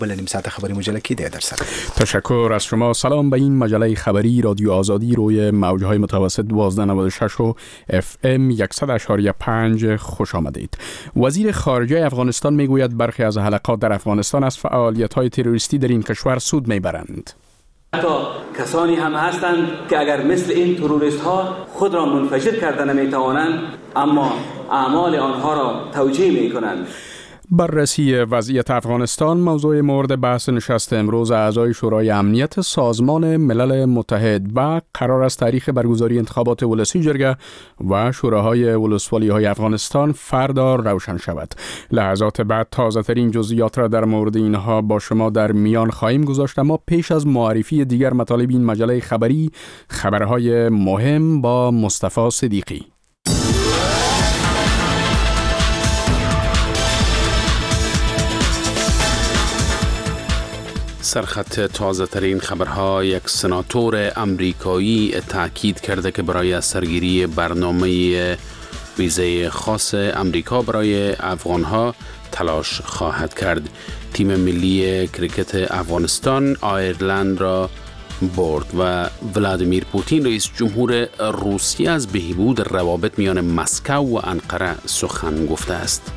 نیم ساعت خبری مجله کی ده درصد. تشکر از شما. سلام به این مجله خبری رادیو آزادی روی موجهای متوسط 1296 و FM 100.5 خوش آمدید. وزیر خارجه افغانستان میگوید برخی از حلقات در افغانستان از فعالیت‌های تروریستی در این کشور سود میبرند. حتی کسانی هم هستند که اگر مثل این تروریست ها خود را منفجر کرده نمیتوانند، اما اعمال آنها را توجیه میکنند. بررسی وضعیت افغانستان موضوع مورد بحث نشست امروز اعضای شورای امنیت سازمان ملل متحد و قرار است تاریخ برگزاری انتخابات ولسی جرگه و شوراهای ولسوالی‌های افغانستان فردا روشن شود. لحظات بعد تازه ترین جزئیات را در مورد اینها با شما در میان خواهیم گذاشت، اما پیش از معرفی دیگر مطالب این مجله خبری، خبرهای مهم با مصطفی صدیقی. سرخط تازه ترین خبرها: یک سناتور امریکایی تاکید کرده که برای سرگیری برنامه ویزای خاص امریکا برای افغانها تلاش خواهد کرد. تیم ملی کریکت افغانستان آیرلند را برد و ولادیمیر پوتین رئیس جمهور روسیه از بهبود روابط میان مسکو و انقره سخن گفته است.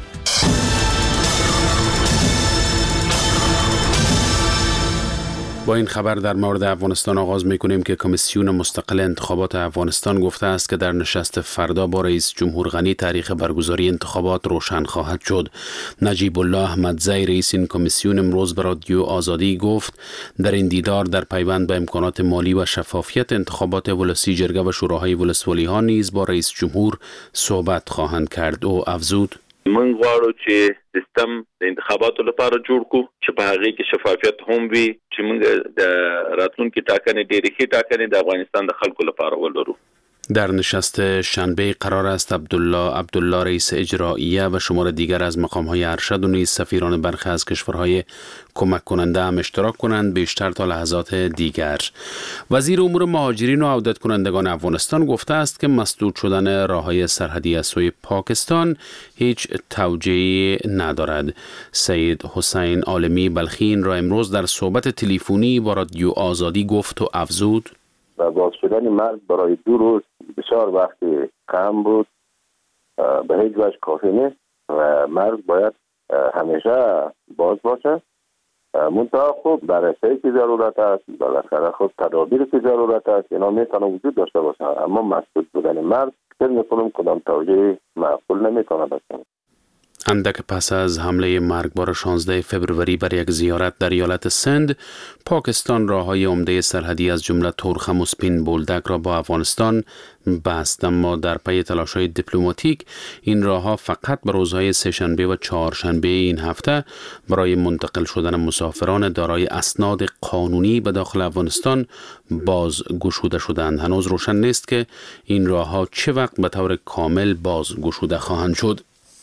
با این خبر در مورد افغانستان آغاز می‌کنیم که کمیسیون مستقل انتخابات افغانستان گفته است که در نشست فردا با رئیس جمهور غنی تاریخ برگزاری انتخابات روشن خواهد شد. نجیب الله احمدزی رئیس این کمیسیون امروز به رادیو آزادی گفت در این دیدار در پیوند به امکانات مالی و شفافیت انتخابات ولسی جرگه و شوراهای ولسوالی‌ها نیز با رئیس جمهور صحبت خواهند کرد. او افزود: من غواړو چې سیستم د انتخاباتو لپاره جوړ کو چې په هغه کې شفافیت هم وي، چې موږ د راتلونکي ټاکنې ډېرې ښې ټاکنې د افغانستان د خلکو لپاره ولرو. در نشست شنبه قرار است عبدالله رئیس اجراییه و شمار دیگر از مقام‌های ارشد و نیز سفیران برخی از کشورهای کمک کننده هم اشتراک کنند بیشتر تا لحظات دیگر. وزیر امور مهاجرین و عودت کنندگان افغانستان گفته است که مسدود شدن راه‌های سرحدی از سوی پاکستان هیچ توجیهی ندارد. سید حسین عالمی بلخی این را امروز در صحبت تلفنی با رادیو آزادی گفت و افزود: و باز شدن مرگ برای 2 روز بسیار وقت کم بود، به هیچ وجه کافی نیست و مرگ باید همیشه باز باشه. منتها خوب بررسی که ضرورت است، بالاخره خود تدابیر که ضرورت است، اینا میتونه وجود داشته باشه، اما مسدود بودن مرگ فکر میکنم کدام توجیه معقول نمیتونه باشه. اندک پس از حمله مرگبار 16 فبروری بر یک زیارت در ایالت سند، پاکستان راههای عمده سرحدی از جمله تورخم و سپین بولدک را با افغانستان بست، اما در پی تلاش‌های دیپلماتیک این راهها فقط به روزهای سه‌شنبه و چهارشنبه این هفته برای منتقل شدن مسافران دارای اسناد قانونی به داخل افغانستان باز گشوده شدند. هنوز روشن نیست که این راهها چه وقت به طور کامل باز گشوده خواهند شد.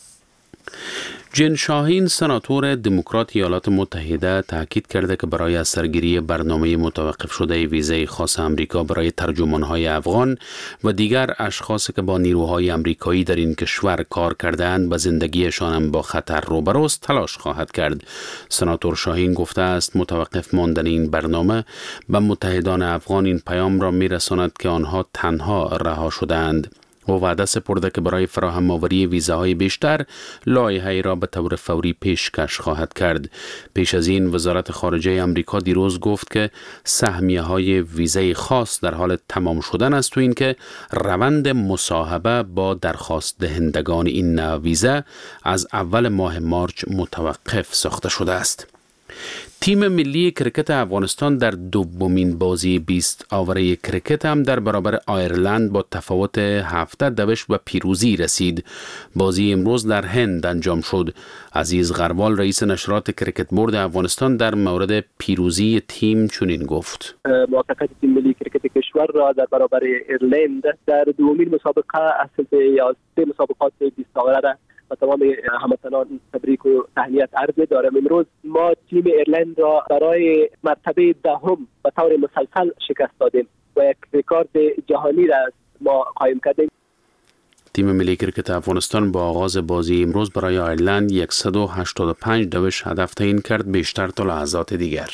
جن شاهین سناتور دموکرات ایالات متحده تاکید کرده که برای از سرگیری برنامه متوقف شده ویزای خاص امریکا برای ترجمانهای افغان و دیگر اشخاصی که با نیروهای امریکایی در این کشور کار کردند به زندگیشان هم با خطر روبروست تلاش خواهد کرد. سناتور شاهین گفته است متوقف ماندن این برنامه به متحدان افغان این پیام را میرساند که آنها تنها رها شدند. و وعده سپرده که برای فراهم آوری ویزاهای بیشتر لایحه‌ای را به طور فوری پیشکش خواهد کرد. پیش از این وزارت خارجه آمریکا دیروز گفت که سهمیه‌های ویزای خاص در حال تمام شدن است و اینکه روند مصاحبه با درخواست دهندگان این نوع ویزا از اول ماه مارچ متوقف ساخته شده است. تیم ملی کریکت افغانستان در دومین بازی 20 آوره کریکت هم در برابر آیرلند با تفاوت 7 دوش و پیروزی رسید. بازی امروز در هند انجام شد. عزیز غروال رئیس نشرات کریکت بورد افغانستان در مورد پیروزی تیم چنین گفت: موفقیت تیم ملی کریکت کشور را در برابر ایرلند در دومین مسابقه اصل به 11 مسابقات 20 آوره و تمام هموطنان تبریک و تهنیت عرض دارم. امروز ما تیم ایرلند را برای مرتبه دهم به طور مسلسل شکست دادیم و یک رکورد جهانی را ما قایم کردیم. تیم ملی کرکت افغانستان با آغاز بازی امروز برای آیرلند 185 دوش هدف تعیین کرد، بیشتر تا لحظات دیگر.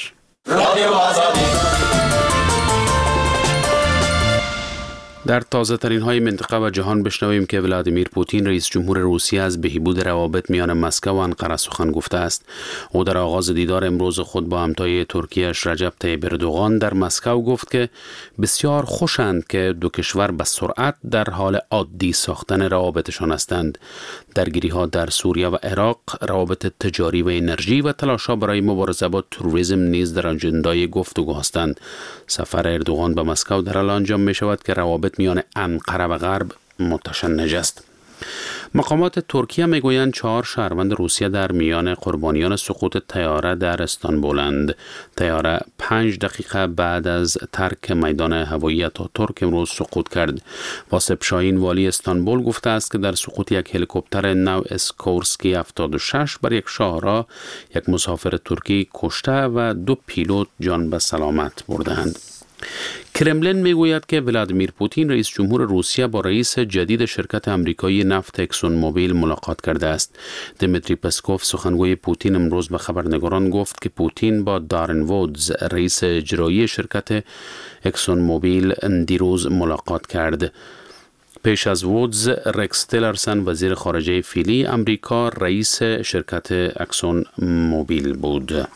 در تازه ترین های منطقه و جهان بشنویم که ولادیمیر پوتین رئیس جمهور روسیه از بهبود روابط میان مسکو و انقره سخن گفته است. او در آغاز دیدار امروز خود با همتای ترکیه‌اش رجب طیب اردوغان در مسکو گفت که بسیار خوشند که دو کشور به سرعت در حال عادی ساختن روابطشان هستند. درگیری‌ها در سوریه و عراق، روابط تجاری و انرژی و تلاش‌ها برای مبارزه با تروریسم نیز در اجندای گفتگو هستند. سفر اردوغان به مسکو در حال انجام می‌شود که روابط میان انقره و غرب متشنج است. مقامات ترکیه میگویند 4 شهروند روسیه در میان قربانیان سقوط طیاره در استانبولند. طیاره 5 دقیقه بعد از ترک میدان هوایی آتاتورک امروز سقوط کرد. واسف شاهین والی استانبول گفته است که در سقوط یک هلیکوپتر نو اسکورسکی 76 بر یک شاهراه یک مسافر ترکی کشته و 2 پیلوت جان به سلامت بردند. کرملین میگوید که ولادیمیر پوتین رئیس جمهور روسیه با رئیس جدید شرکت آمریکایی نفت اکسون موبیل ملاقات کرده است. دیمیتری پسکوف سخنگوی پوتین امروز به خبرنگاران گفت که پوتین با دارن وودز رئیس اجرایی شرکت اکسون موبیل دیروز ملاقات کرد. پیش از وودز، رکس تیلرسن وزیر خارجه فعلی آمریکا رئیس شرکت اکسون موبیل بود.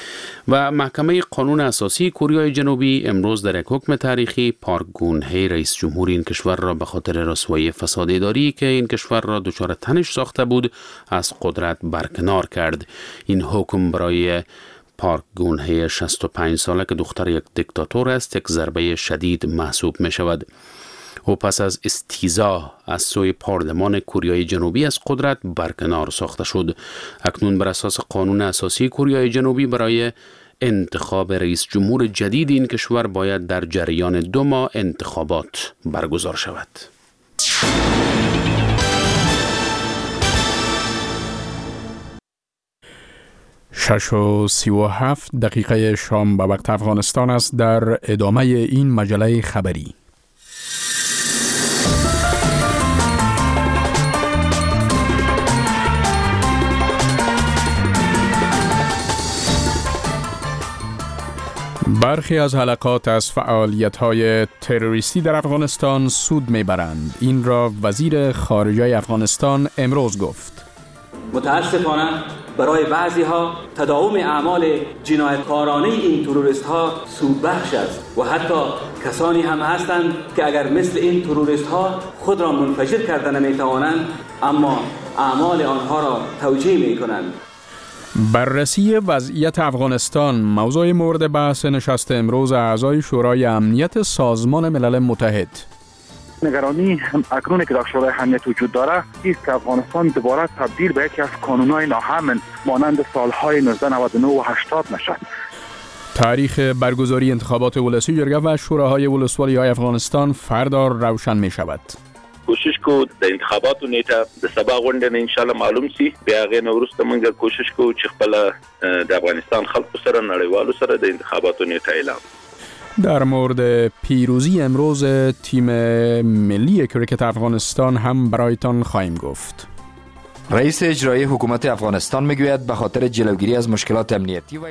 و محکمه قانون اساسی کره جنوبی امروز در یک حکم تاریخی پارک گون-هی رئیس جمهور این کشور را به خاطر رسوایی فساد اداری که این کشور را دچار تنش ساخته بود از قدرت برکنار کرد. این حکم برای پارک گون-هی 65 ساله که دختر یک دیکتاتور است یک ضربه شدید محسوب می شود. او پس از استیزا از سوی پارلمان کره جنوبی از قدرت برکنار ساخته شد. اکنون بر اساس قانون اساسی کره جنوبی برای انتخاب رئیس جمهور جدید این کشور باید در جریان 2 ماه انتخابات برگزار شود. 6:37 شام به وقت افغانستان است. در ادامه این مجله خبری برخی از حلقات از فعالیت‌های تروریستی در افغانستان سود می‌برند. این را وزیر خارجه افغانستان امروز گفت. متاسفانه برای بعضی‌ها تداوم اعمال جنایتکارانه این تروریست‌ها سودبخش است و حتی کسانی هم هستند که اگر مثل این تروریست‌ها خود را منفجر کرده نمی‌توانند اما اعمال آنها را توجیه می‌کنند. بررسی وضعیت افغانستان موضوع مورد بحث نشست امروز اعضای شورای امنیت سازمان ملل متحد. نگرانی اکنون که در شورای امنیت وجود داره است که افغانستان دوباره تبدیل به یکی از قانون‌های ناامن مانند سالهای 1999 و 80 نشد. تاریخ برگزاری انتخابات ولسی جرگه و شوراهای ولسوالی‌های افغانستان فردا روشن می شود. کوشش کو د انتخاباتو نیټه د سبا غونډه نه ان شاء الله معلوم سي بیا غې نو ورسته موږ کوشش کوو چې خپل د افغانستان خلکو سره نړیوالو سره د انتخاباتو نیټه اعلان. در مورد پیروزی امروز تیم ملی کرکت افغانستان هم برایتان خواهیم گفت. رئیس اجرایی حکومت افغانستان میگوید به خاطر جلوگیری از مشکلات امنیتی و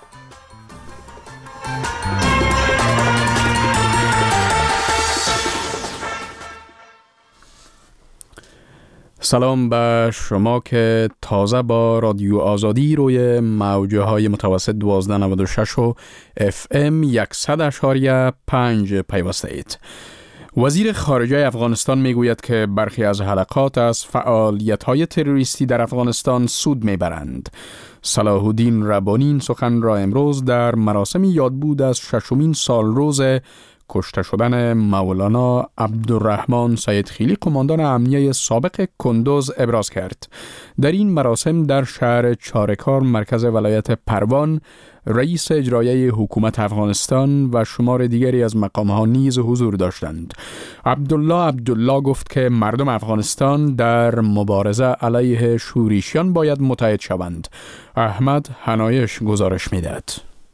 سلام به شما که تازه با رادیو آزادی روی موجه های متوسط 1296 و FM 100.5 پیوسته اید. وزیر خارجه افغانستان میگوید که برخی از حلقات از فعالیت های تروریستی در افغانستان سود میبرند. صلاح الدین ربانی این سخن را امروز در مراسم یادبود از 6مین سالروز کشته شدن مولانا عبدالرحمن سیدخیلی قماندان امنیه سابق کندوز ابراز کرد. در این مراسم در شهر چارکار مرکز ولایت پروان رئیس اجرایی حکومت افغانستان و شمار دیگری از مقام‌ها نیز حضور داشتند. عبدالله گفت که مردم افغانستان در مبارزه علیه شوریشیان باید متحد شوند. احمد حنایش گزارش می‌دهد.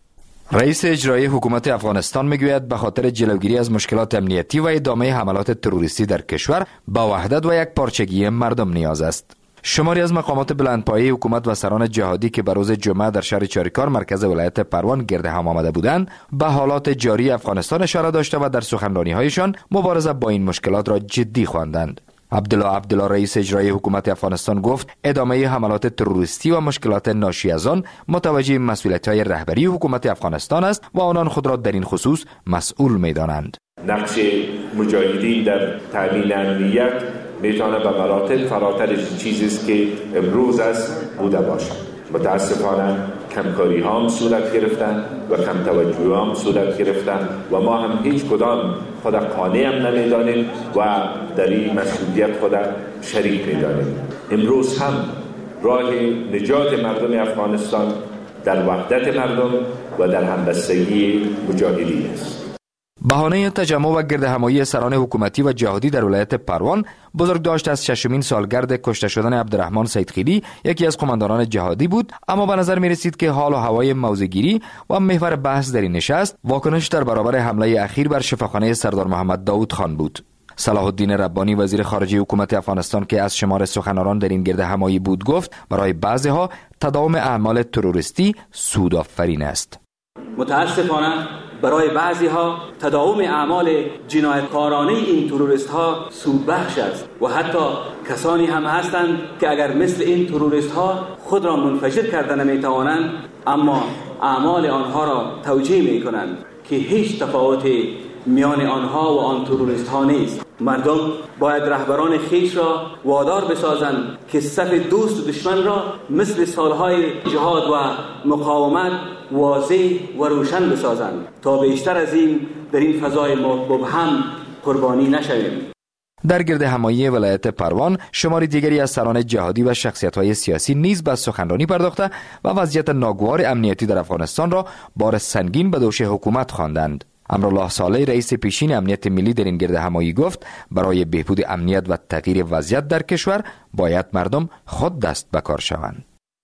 رئیس اجرایی حکومت افغانستان میگوید به خاطر جلوگیری از مشکلات امنیتی و ادامه حملات تروریستی در کشور به وحدت و یک پارچگی مردم نیاز است. شماری از مقامات بلندپایه حکومت و سران جهادی که به روز جمعه در شهر چاریکار مرکز ولایت پروان گرد هم آمده بودند به حالات جاری افغانستان اشاره داشته و در سخنرانی‌هایشان مبارزه با این مشکلات را جدی خواندند. عبدالله رئیس اجرایی حکومت افغانستان گفت ادامه حملات تروریستی و مشکلات ناشی از آن متوجه مسئولیت‌های رهبری حکومت افغانستان است و آنان خود را در این خصوص مسئول می‌دانند. نقش مجاهدین در تامین امنیت میتونه به مراتب فراتر از چیزی است که امروز است بوده باشد. متاسفانه کمکاری ها هم صورت گرفتن و کم توجهی هم صورت گرفتن و ما هم هیچ کدام خود قانع هم نمیدانیم و در این مسئولیت خود شریک میدانیم. امروز هم راه نجات مردم افغانستان در وحدت مردم و در همبستگی مجاهدین است. بهانه تجمع و گردهمایی سران حکومتی و جهادی در ولایت پروان بزرگداشت از 6مین سالگرد کشته شدن عبدالرحمن سیدخیلی یکی از قماندانان جهادی بود، اما به نظر می رسید که حال و هوای موضع‌گیری و محور بحث در این نشست واکنش در برابر حمله اخیر بر شفاخانه سردار محمد داود خان بود. صلاح الدین ربانی وزیر خارجه حکومت افغانستان که از شمار سخنرانان در این گردهمایی بود گفت برای بعضی‌ها تداوم اعمال تروریستی سودآفرین است. متاسفانه برای بعضی ها تداوم اعمال جنایتکارانه این تروریست ها سودبخش است و حتی کسانی هم هستند که اگر مثل این تروریست ها خود را منفجر کرده نمیتوانند اما اعمال آنها را توجیه می کنند که هیچ تفاوتی میان آنها و آن تروریست ها نیست. مردم باید رهبران خیش را وادار بسازند که صف دوست و دشمن را مثل سالهای جهاد و مقاومت واضح و روشن بسازند تا بیشتر از این در این فضای مبهم قربانی نشویم. در گردهمایی ولایت پروان شماری دیگری از سران جهادی و شخصیت‌های سیاسی نیز به سخنرانی پرداخته و وضعیت ناگوار امنیتی در افغانستان را بار سنگین به دوش حکومت خواندند. امرالله صالح رئیس پیشین امنیت ملی در این گردهمایی گفت برای بهبود امنیت و تغییر وضعیت در کشور باید مردم خود دست به کار شوند.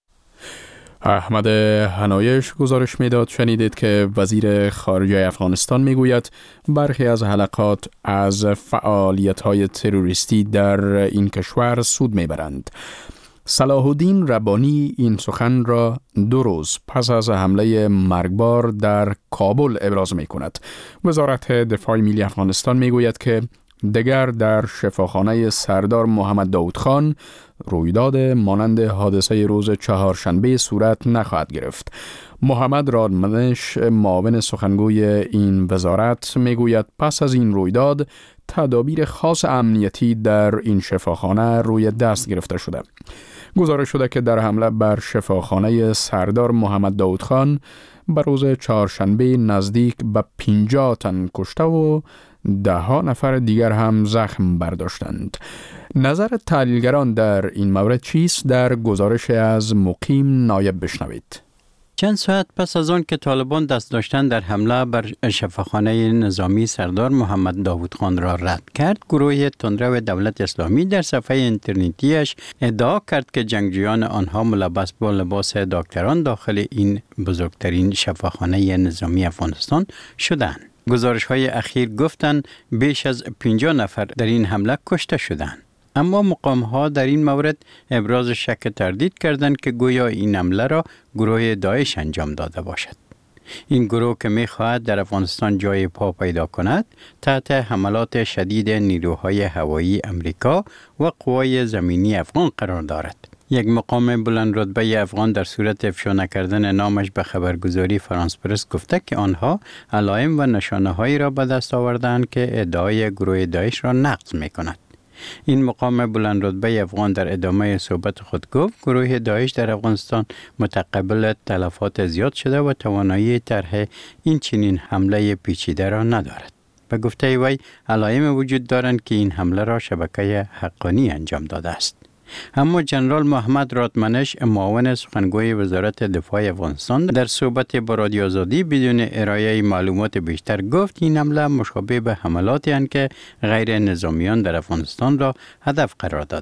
احمد حنایش گزارش میداد. شنیدید که وزیر خارجه افغانستان میگوید برخی از حلقات از فعالیت‌های تروریستی در این کشور سود میبرند. صلاح الدین ربانی این سخن را 2 روز پس از حمله مرگبار در کابل ابراز می کند. وزارت دفاع ملی افغانستان می گوید که دیگر در شفاخانه سردار محمد داود خان رویداد مانند حادثه روز چهارشنبه صورت نخواهد گرفت. محمد رادمنش معاون سخنگوی این وزارت می گوید پس از این رویداد تدابیر خاص امنیتی در این شفاخانه روی دست گرفته شده. گزارش شده که در حمله بر شفاخانه سردار محمد داود خان بر روز چهارشنبه نزدیک به 50 تن کشته و 10 نفر دیگر هم زخم برداشتند. نظر تحلیلگران در این مورد چیست؟ در گزارش از مقیم نایب بشنوید. چند ساعت پس از آن که طالبان دست داشتن در حمله بر شفاخانه نظامی سردار محمد داود خان را رد کرد، گروه تندرو دولت اسلامی در صفحه اینترنتیش ادعا کرد که جنگجویان آنها ملبس با لباس دکتران داخل این بزرگترین شفاخانه نظامی افغانستان شدند. گزارش‌های اخیر گفتند بیش از 50 نفر در این حمله کشته شدند. اما مقام‌ها در این مورد ابراز شک تردید کردند که گویا این حمله را گروه داعش انجام داده باشد. این گروه که می‌خواهد در افغانستان جای پا پیدا کند، تحت حملات شدید نیروهای هوایی امریکا و قوای زمینی افغان قرار دارد. یک مقام بلند رتبه افغان در صورت افشا نکردن نامش به خبرگزاری فرانس پرس گفته که آنها علائم و نشانه‌هایی را به دست آوردند که ادعای گروه داعش را نقض می‌کند. این مقام بلند رتبه افغان در ادامه صحبت خود گفت گروه داعش در افغانستان متقبل تلفات زیاد شده و توانایی طرح این چنین حمله پیچیده را ندارد. به گفته وی علائم وجود دارند که این حمله را شبکه حقانی انجام داده است. اما جنرال محمد رادمنش معاون سخنگوی وزارت دفاع افغانستان در صحبت با رادیو آزادی بدون ارائه معلومات بیشتر گفت این حمله مشابه به حملاتی است که غیر نظامیان در افغانستان را هدف قرار دادند.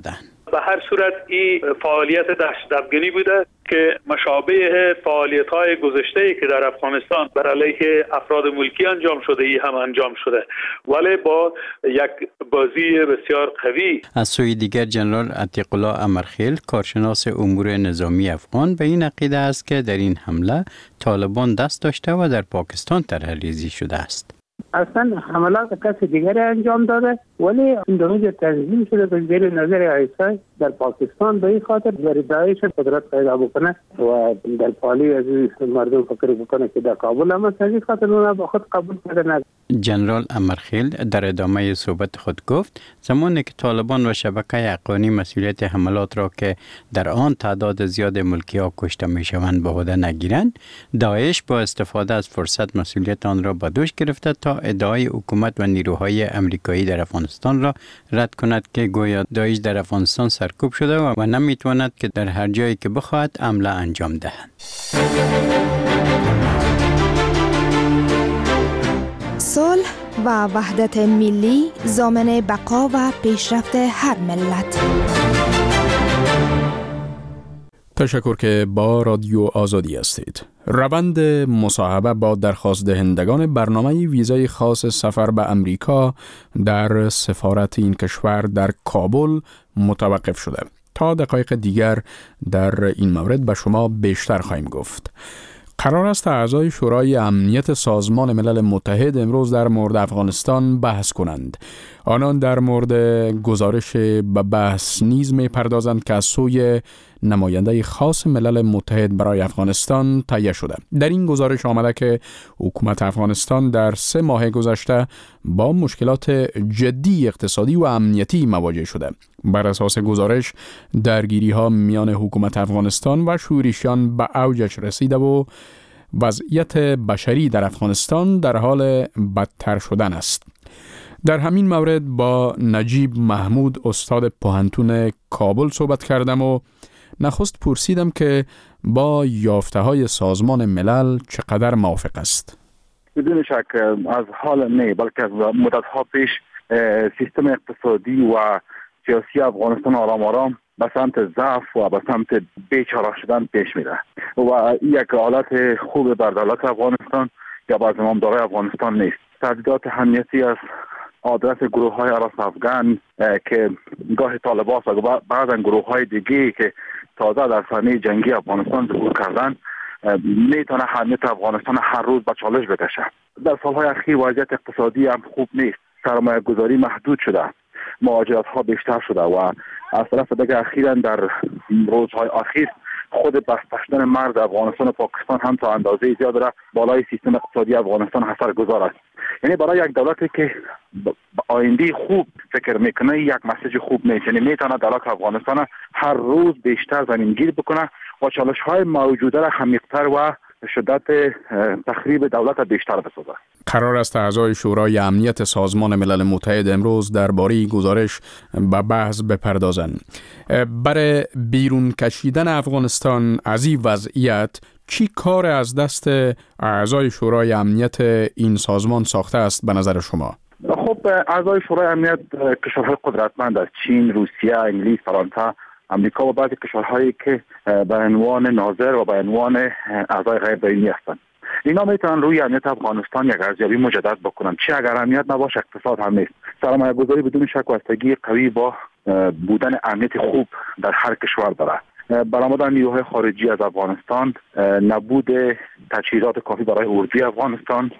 به هر صورت این فعالیت دهشت‌افغانی بوده که مشابه فعالیت‌های گذشته‌ای که در افغانستان بر علیه افراد ملکی انجام شده ای هم انجام شده، ولی با یک بازی بسیار قوی. از سوی دیگر جنرال عتیق الله امرخیل کارشناس امور نظامی افغان به این عقیده است که در این حمله طالبان دست داشته و در پاکستان طرح‌ریزی شده است. اصلا حملات کسی دیگری انجام داده، ولی این دروج تنظیم شده به زیر نظر آیسای در پاکستان به این خاطر برای داعش قدرت پیدا بکنه و در پالی از مردم فکر بکنه که در کابل هم از این خاطر اونا با خود قبول کردن. جنرال امرخیل در ادامه صحبت خود گفت زمانی که طالبان و شبکه حقانی مسئولیت حملات را که در آن تعداد زیاد ملکی ها کشته می شوند به عهده نگیرند، داعش با استفاده از فرصت مسئولیت آن را به دوش گرفته تا ادعای حکومت و نیروهای امریکایی در افغانستان را رد کند که گویا داعش در افغانستان سرکوب شده و نمیتواند که در هر جایی که بخواهد حمله انجام دهد. صلح و وحدت ملی ضامن بقا و پیشرفت هر ملت. تشکر که با رادیو آزادی هستید. روند مصاحبه با درخواست دهندگان برنامه ویزای خاص سفر به امریکا در سفارت این کشور در کابل متوقف شده. تا دقایق دیگر در این مورد به شما بیشتر خواهیم گفت. قرار است اعضای شورای امنیت سازمان ملل متحد امروز در مورد افغانستان بحث کنند. آنان در مورد گزارش به بحث نیز می‌پردازند که از سوی نماینده خاص ملل متحد برای افغانستان تهیه شده. در این گزارش آمده که حکومت افغانستان در 3 ماه گذشته با مشکلات جدی اقتصادی و امنیتی مواجه شده. بر اساس گزارش درگیری‌ها میان حکومت افغانستان و شورشیان به اوجش رسیده و وضعیت بشری در افغانستان در حال بدتر شدن است. در همین مورد با نجیب محمود استاد پوهنتون کابل صحبت کردم و نخست پرسیدم که با یافته‌های سازمان ملل چقدر موافق است. بدون شک از حال نه بلکه از مدت‌ها پیش سیستم اقتصادی و سیاسی افغانستان آرام به سمت ضعف و به سمت بیچاره شدن پیش میره و یک حالت خوب بر دولت افغانستان یا بر زمامدارای افغانستان نیست. تهدیدات امنیتی از آدرس گروه‌های عراس افغان که گاه طالبان و بعضا گروه‌های دیگه که تازه در صحنه جنگی افغانستان ظهور کردن میتونه امنیت افغانستان هر روز به چالش بکشه. در سالهای اخیر وضعیت اقتصادی هم خوب نیست. سرمایه گذاری محدود شده، مهاجرت ها بیشتر شده و از طرف دیگه اخیراً در روزهای اخیر خود بسته شدن مرز افغانستان و پاکستان هم تا اندازه زیاد را بالای سیستم اقتصادی افغانستان اثرگذار است. یعنی برای یک دولتی که آینده خوب فکر میکنه یک مسیج خوب نیست. یعنی میتونه دولت افغانستان هر روز بیشتر زمینگیر بکنه و چالش های موجوده را عمیق‌تر و شدت تخریب دولت بیشتر بسازه. قرار است اعضای شورای امنیت سازمان ملل متحد امروز درباره گزارش به بحث بپردازند. برای بیرون کشیدن افغانستان از این وضعیت چی کار از دست اعضای شورای امنیت این سازمان ساخته است به نظر شما؟ خب اعضای شورای امنیت کشورهای قدرتمند است: چین، روسیه، انگلیس، فرانسه، امریکا و بعضی کشورهایی که به عنوان ناظر و به عنوان اعضای غیر دائمی هستند. اینا میتونن روی امنیت افغانستان یک ارزیابی مجدد بکنن. چه اگر امنیت نباشه اقتصاد هم نیست. سرمایه گذاری بدون شک وابستگی قوی با بودن امنیت خوب در هر کشور داره. برآمدن نیروهای خارجی از افغانستان، نبود تجهیزات کافی برای اردوی افغانستان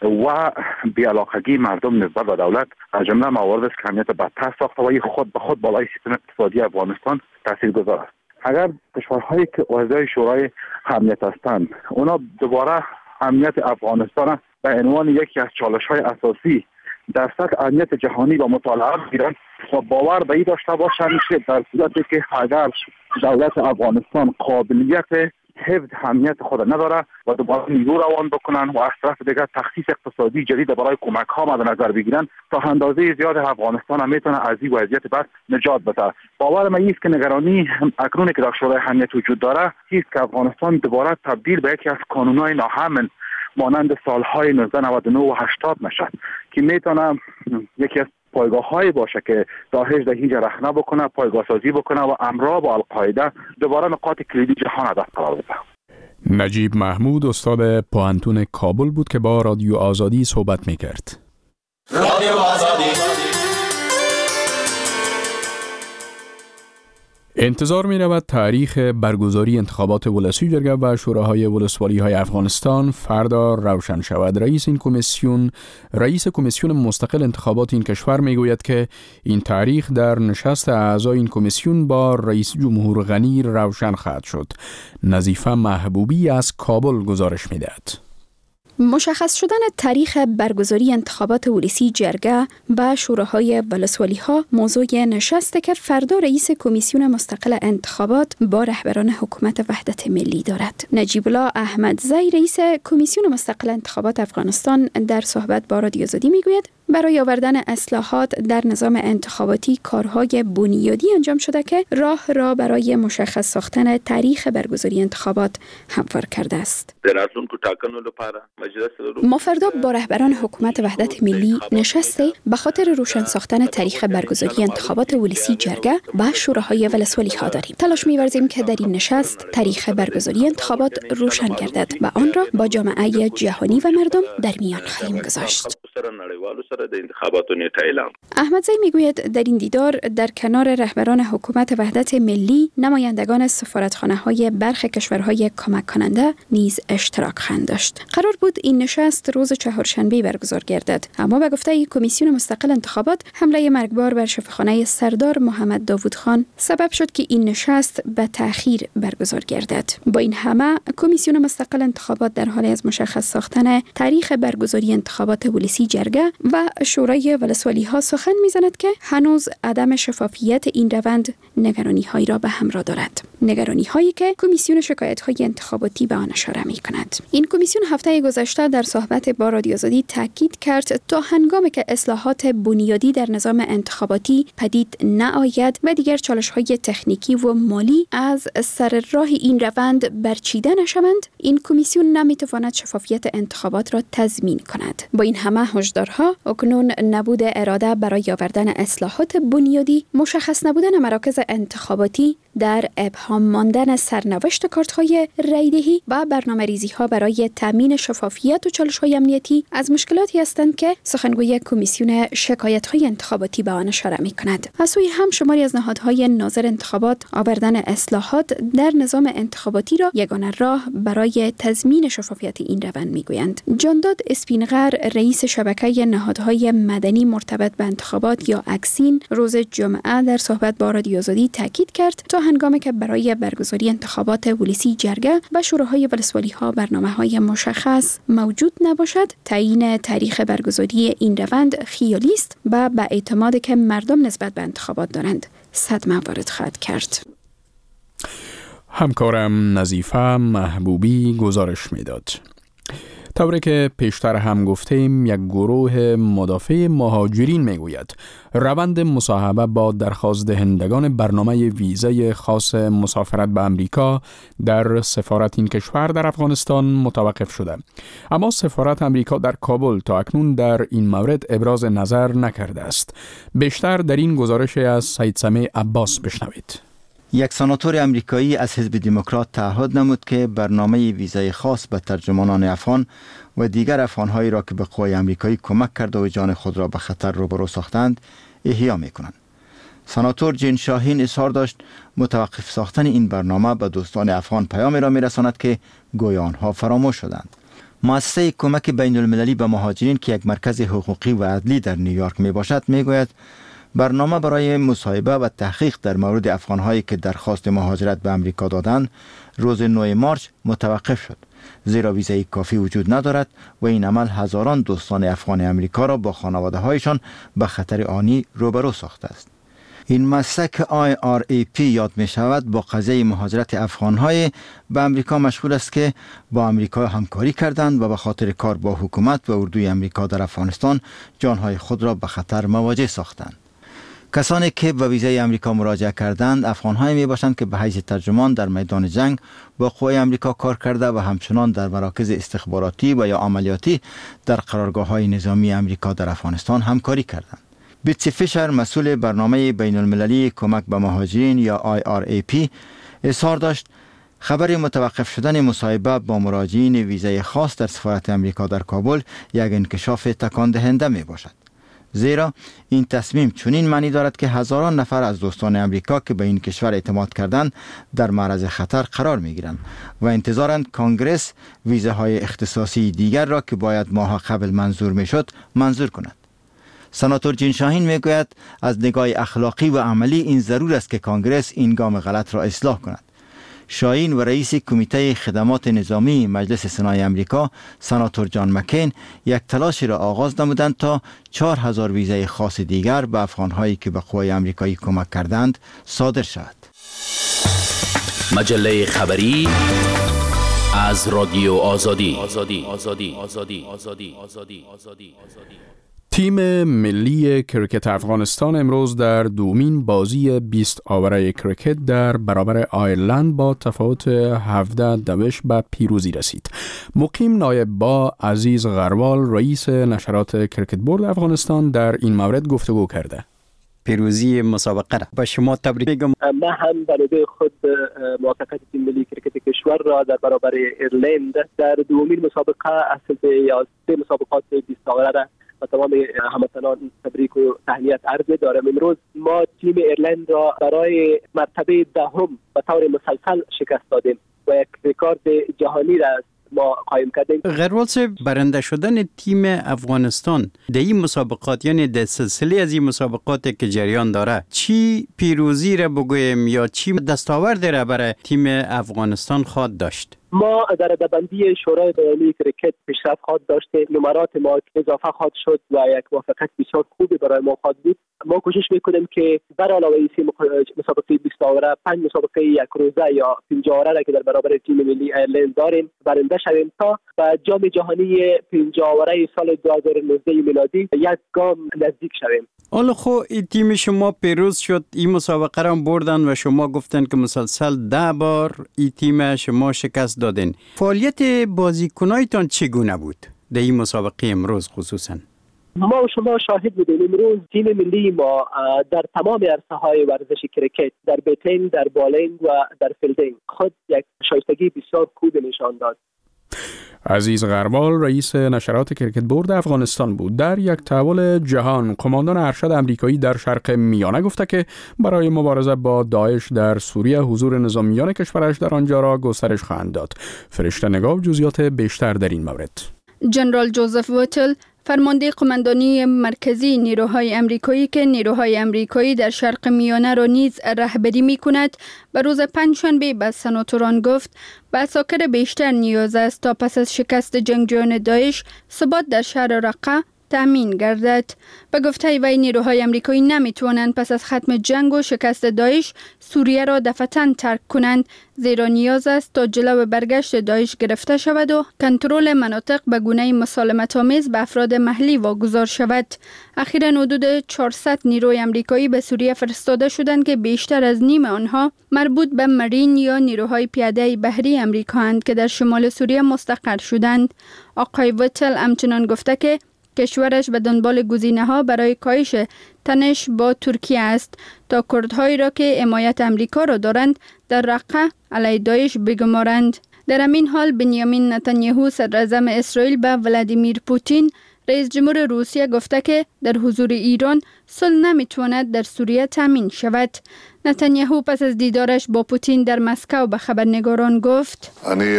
و بی‌علاقگی مردم نسبت به دولت از جمله موارد است که امنیت بدتر ساخته و خود به خود بالای سیستم اقتصادی افغانستان تاثیرگذار است. اگر کشورهایی که اعضای شورای امنیت هستند اونا دوباره امنیت افغانستان به عنوان یکی از چالش‌های اساسی در سطح امنیت جهانی و مطالعه بگیرند و باور به این داشته باشند که در صورتی که اگر دولت افغانستان قابلیت حفظ امنیت خود نداره و دوباره نیرو روان بکنن و از طرف دیگر تخصیص اقتصادی جدید برای کمک ها مد نظر بگیرن، تا اندازه زیاد افغانستان هم میتونه از این وضعیت بد نجات بده. باور من است که نگرانی اکنون که در شورای امنیت وجود داره است که افغانستان دوباره تبدیل به یکی از کانون‌های ناامن مانند سالهای 1999 و 80 نشد که میتونه یکی از پایگاه‌هایی باشه که داعش در هیچ رخنه بکنه، پایگاه سازی بکنه و امرا با القاعده دوباره نقاط کلیدی جهان دست قرار بده. نجیب محمود استاد پوهنتون کابل بود که با رادیو آزادی صحبت می‌کرد. رادیو آزادی. انتظار می رود تاریخ برگزاری انتخابات ولسی جرگه و شوراهای ولسوالی های افغانستان فردا روشن شود. رئیس کمیسیون مستقل انتخابات این کشور می گوید که این تاریخ در نشست اعضای این کمیسیون با رئیس جمهور غنی روشن خواهد شد. نظیفه محبوبی از کابل گزارش می دهد. مشخص شدن تاریخ برگزاری انتخابات ولسی جرگه و شوراهای ولسوالی ها موضوع نشسته که فردا رئیس کمیسیون مستقل انتخابات با رهبران حکومت وحدت ملی دارد. نجیب الله احمدزی رئیس کمیسیون مستقل انتخابات افغانستان در صحبت با رادیو آزادی میگوید برای آوردن اصلاحات در نظام انتخاباتی کارهای بنیادی انجام شده که راه را برای مشخص ساختن تاریخ برگزاری انتخابات هموار کرده است. ما فردا با رهبران حکومت وحدت ملی نشسته به خاطر روشن ساختن تاریخ برگزاری انتخابات ولسی جرگه و شوراهای ولسوالی ها داریم. تلاش می‌ورزیم که در این نشست تاریخ برگزاری انتخابات روشن گردد و آن را با جامعه جهانی و مردم در میان خواهیم گذاشت. احمدزی میگوید در این دیدار در کنار رهبران حکومت وحدت ملی نمایندگان سفارتخانه‌های برخی کشورهای کمک کننده نیز اشتراک خواهند داشت. قرار بود این نشست روز چهارشنبه برگزار گردد، اما به گفته کمیسیون مستقل انتخابات حمله مرگبار بر شفاخانه سردار محمد داوود خان سبب شد که این نشست به تأخیر برگزار گردد. با این همه کمیسیون مستقل انتخابات در حال از مشخص ساختن تاریخ برگزاری انتخابات ولسی جرگه و شورای ولسوالی ها سخن میزند که هنوز عدم شفافیت این روند نگرانی هایی را به همراه دارد. نگرانی هایی که کمیسیون شکایت های انتخاباتی به آن اشاره می کند. این کمیسیون هفته گذشته در صحبت با رادیو آزادی تاکید کرد تا هنگامی که اصلاحات بنیادی در نظام انتخاباتی پدید نآید و دیگر چالش های تکنیکی و مالی از سر راه این روند برچیده نشوند، این کمیسیون نمیتواند شفافیت انتخابات را تضمین کند. با این همه هشدارها، اکنون نبود اراده برای آوردن اصلاحات بنیادی، مشخص نبودن مراکز انتخاباتی، در ابهام ماندن سرنوشت کارت‌های رایدهی و برنامه‌ریزی‌ها برای تامین شفافیت و چالش‌های امنیتی از مشکلاتی هستند که سخنگوی کمیسیون شکایت‌های انتخاباتی به آن اشاره می‌کند. از سوی هم شماری از نهادهای ناظر انتخابات آوردن اصلاحات در نظام انتخاباتی را یگانه راه برای تضمین شفافیت این روند می‌گویند. جانداد اسپینغر رئیس شبکه نهادهای مدنی مرتبط به انتخابات یا اکسین روز جمعه در صحبت با رادیو آزادی تاکید کرد تا هنگامی که برای برگزاری انتخابات ولسی جرگه و شوراهای ولسوالی ها برنامه‌های مشخص موجود نباشد، تعیین تاریخ برگزاری این روند خیالی است و به اعتماد که مردم نسبت به انتخابات دارند صدمه وارد خواهد کرد. همکارم نظیفه محبوبی گزارش میداد. طوری که پیشتر هم گفتیم، یک گروه مدافع مهاجرین میگوید روند مصاحبه با درخواست دهندگان برنامه ویزای خاص مسافرت به امریکا در سفارت این کشور در افغانستان متوقف شده. اما سفارت امریکا در کابل تا اکنون در این مورد ابراز نظر نکرده است. بیشتر در این گزارش از سید سمیع عباس بشنوید. یک سناتور امریکایی از حزب دموکرات تعهد نمود که برنامه ویزای خاص به ترجمانان افغان و دیگر افغان‌هایی را که به قوای امریکایی کمک کرده و جان خود را به خطر روبرو ساختند احیا می‌کنند. سناتور جین شاهین اظهار داشت متوقف ساختن این برنامه به دوستان افغان پیامی را می‌رساند که گویا آنها فراموش شدند. مؤسسه کمک بین المللی به مهاجرین که یک مرکز حقوقی و عدلی در نیویورک میباشد میگوید برنامه برای مصاحبه و تحقیق در مورد افغان‌هایی که درخواست مهاجرت به امریکا دادند روز 9 مارس متوقف شد، زیرا ویزای کافی وجود ندارد و این عمل هزاران دوستان افغان امریکا را با خانواده‌هایشان به خطر آنی روبرو ساخته است. این مسئله که IRAP یاد می شود با قضیه مهاجرت افغان‌های به امریکا مشغول است که با امریکا همکاری کردند و به خاطر کار با حکومت و اردوی امریکا در افغانستان جانهای خود را به خطر مواجه ساختند. کسانی که به ویزای امریکا مراجعه کردند افغان‌هایی می باشند که به حیث ترجمان در میدان جنگ با قوای امریکا کار کرده و همچنان در مراکز استخباراتی و یا عملیاتی در قرارگاه‌های نظامی امریکا در افغانستان همکاری کردند. بیتسی فیشر مسئول برنامه بین المللی کمک به مهاجرین یا IRAP اظهار داشت خبر متوقف شدن مصاحبه با مراجعین ویزای خاص در سفارت امریکا در کابل یک انکشاف تکان دهنده می باشد. زیرا این تصمیم چنین معنی دارد که هزاران نفر از دوستان امریکا که به این کشور اعتماد کردند در معرض خطر قرار می گیرند و انتظارند کانگرس ویزاهای اختصاصی دیگر را که باید ماها قبل منظور می شد منظور کند. سناتور جین شاهین می گوید از نگاه اخلاقی و عملی این ضرور است که کانگرس این گام غلط را اصلاح کند. شاهین و رئیس کمیته خدمات نظامی مجلس سنای امریکا سناتور جان مکین یک تلاشی را آغاز نمودند تا 4000 ویزای خاص دیگر به افغانهایی که به قوای امریکایی کمک کردند صادر شود. مجله خبری از رادیو آزادی. تیم ملی کرکت افغانستان امروز در دومین بازی 20 آوره کرکت در برابر آیرلند با تفاوت 17-2 به پیروزی رسید. مقیم نایب با عزیز غروال رئیس نشرات کرکت بورد افغانستان در این مورد گفتگو کرده. پیروزی مسابقه را با شما تبریک میگم. من هم برای خود موفقیت تیم ملی کرکت کشور را در برابر ایرلند در دومین مسابقه اصل 11 مسابقات 20 آوره را و تمام هموطنان تبریک و تهنیت عرض دارم. امروز ما تیم ایرلند را برای مرتبه دهم به طور مسلسل شکست دادیم و یک رکورد جهانی را ما قایم کردیم. غروال صاحب، برنده شدن تیم افغانستان در این مسابقات، یعنی در سلسله از این مسابقات که جریان داره، چی پیروزی را بگویم یا چی دستاورد را برای تیم افغانستان خواهد داشت؟ ما در دبندی شورای بین‌المللی کرکت پیشرفت خواهد داشتیم. نمرات ما اضافه خواهد شد و یک موفقیت بسیار خوبی برای ما خواهد بود. ما کوشش میکنیم که بر علاوه این مسابقه 20 آوره 5 مسابقه یک روزه یا 50 آوره را که در برابر تیم ملی ایرلند داریم برنده شویم تا به جام جهانی 50 آوره سال 2019 میلادی یک گام نزدیک شویم. حالا خب این تیم شما پیروز شد، این مسابقه را بردن و شما گفتن که مسلسل 10 بار این تیم شما شکست دادن. فعالیت بازیکنایتان چگونه بود در این مسابقه امروز خصوصا؟ ما و شما شاهد بودیم امروز تیم ملی ما در تمام عرصه‌های ورزش کرکت، در بیتینگ، در بالینگ و در فیلدینگ خود یک شایستگی بسیار خوب نشان داد. عزیز غروال رئیس نشرات کرکت بورد افغانستان بود. در یک تحول جهان، قماندان ارشد امریکایی در شرق میانه گفته که برای مبارزه با داعش در سوریه حضور نظامیان کشورش در آنجا را گسترش خواهند داد. فرشته نگاه جزئیات بیشتر در این مورد. جنرال جوزف ووتل، فرمانده قماندانی مرکزی نیروهای امریکایی که نیروهای امریکایی در شرق میانه را نیز رهبری می کند، به روز پنجشنبه به سناتوران گفت به عساکر بیشتر نیاز است تا پس از شکست جنگجویان داعش ثبات در شهر رقه تأمین گردد. به گفته وی نیروهای امریکایی نمیتوانند پس از ختم جنگ و شکست داعش سوریه را دفعتاً ترک کنند، زیرا نیاز است تا جلو برگشت داعش گرفته شود و کنترل مناطق به گونه مسالمت‌آمیز به افراد محلی واگذار شود. اخیراً حدود 400 نیروی امریکایی به سوریه فرستاده شدند که بیشتر از نیم آنها مربوط به مرین یا نیروهای پیاده بحری امریکا اند که در شمال سوریه مستقر شدند. آقای وتل همچنان گفته که کشورش به دنبال گزینه‌ها برای کاهش تنش با ترکیه است تا کردهایی را که حمایت امریکا را دارند در رقه علیه داعش بگمارند. در همین حال بنیامین نتانیاهو صدراعظم اسرائیل به ولادیمیر پوتین رئیس جمهور روسیه گفته که در حضور ایران صلح نمیتواند در سوریه تامین شود. نتانیاهو پس از دیدارش با پوتین در مسکو به خبرنگاران گفت: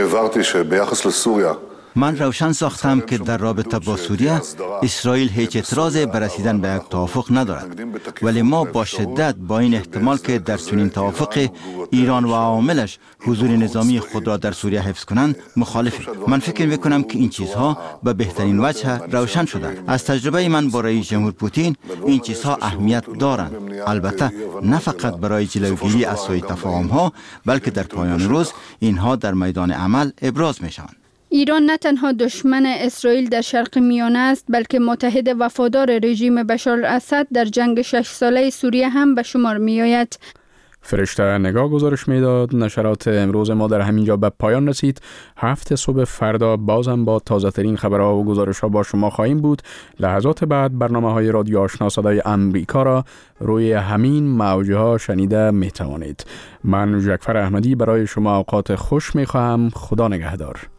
من روشن ساختم که در رابطه با سوریه اسرائیل هیچ اعتراضی به رسیدن به یک توافق ندارد، ولی ما با شدت با این احتمال که در چنین توافق ایران و عواملش حضور نظامی خود را در سوریه حفظ کنند مخالفیم. من فکر میکنم که این چیزها به بهترین وجه روشن شدند. از تجربه من با رئیس جمهور پوتین این چیزها اهمیت دارند، البته نه فقط برای جلوگیری از سوء تفاهم‌ها، بلکه در پایان روز اینها در میدان عمل ابراز میشوند. ایران نه تنها دشمن اسرائیل در شرق میانه است، بلکه متحد وفادار رژیم بشار الاسد در جنگ 6 ساله سوریه هم به شمار می آید. فرشته نگاه گزارش میداد. نشرات امروز ما در همینجا به پایان رسید. 7 صبح فردا بازم با تازه ترین خبرها و گزارش ها با شما خواهیم بود. لحظات بعد برنامه های رادیو آشنا صدای امریکا را روی همین موجه ها شنیده می توانید. من جعفر احمدی برای شما اوقات خوش می خواهم. خدا نگهدار.